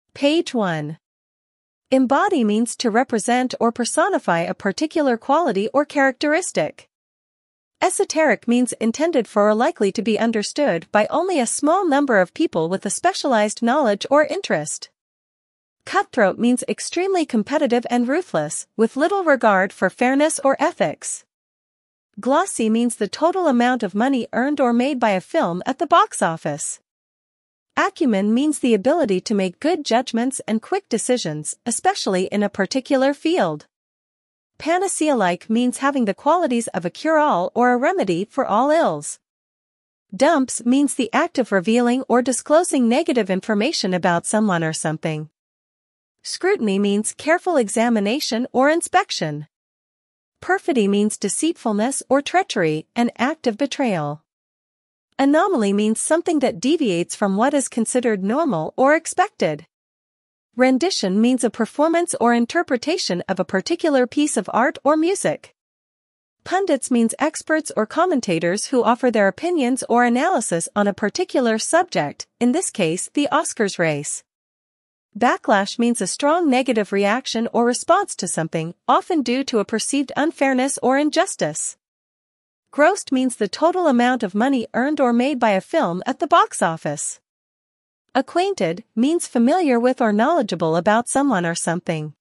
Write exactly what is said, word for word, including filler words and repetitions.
Page one. Embody means to represent or personify a particular quality or characteristic. Esoteric means intended for or likely to be understood by only a small number of people with a specialized knowledge or interest. Cutthroat means extremely competitive and ruthless, with little regard for fairness or ethics. Glossy means the total amount of money earned or made by a film at the box office. Acumen means the ability to make good judgments and quick decisions, especially in a particular field. Panacea-like means having the qualities of a cure-all or a remedy for all ills. Dumps means the act of revealing or disclosing negative information about someone or something. Scrutiny means careful examination or inspection. Perfidy means deceitfulness or treachery, an act of betrayal. Anomaly means something that deviates from what is considered normal or expected. Rendition means a performance or interpretation of a particular piece of art or music. Pundits means experts or commentators who offer their opinions or analysis on a particular subject, in this case the Oscars race. Backlash means a strong negative reaction or response to something, often due to a perceived unfairness or injustice. Grossed means the total amount of money earned or made by a film at the box office. Acquainted means familiar with or knowledgeable about someone or something.